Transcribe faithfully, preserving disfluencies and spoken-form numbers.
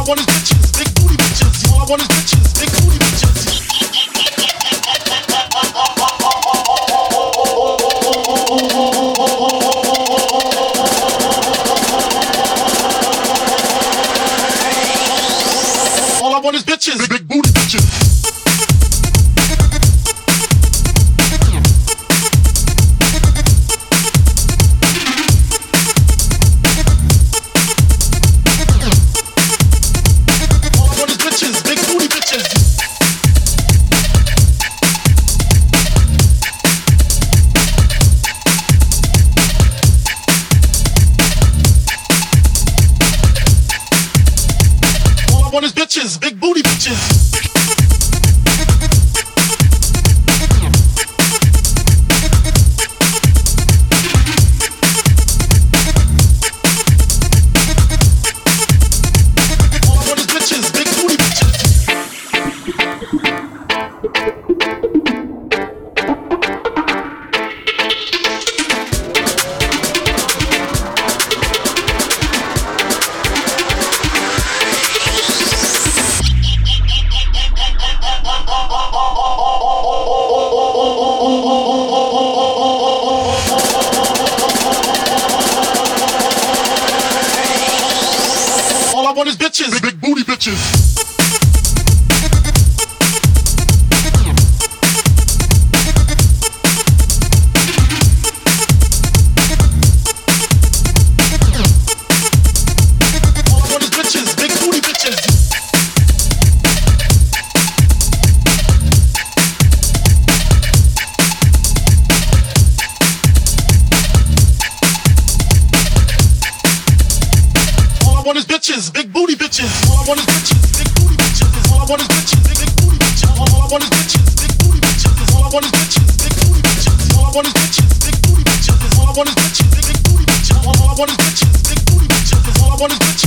want is bitches, big booty bitches. All I want is bitches, big booty bitches. All I want is bitches, big, big booty bitches. Bitches, big booty bitches. All I want is bitches, big booty bitches. All I want is bitches, big, big booty bitches. All I want is bitches, big booty bitches. All I want is bitches, big booty bitches. All I want is bitches, big big booty bitches. All I want is bitches, big booty bitches. All I want is bitches, big booty bitches. All I want is bitches, big booty bitches. All I want is bitches, big big booty bitches. All I want is bitches, big booty bitches. All I want is bitches.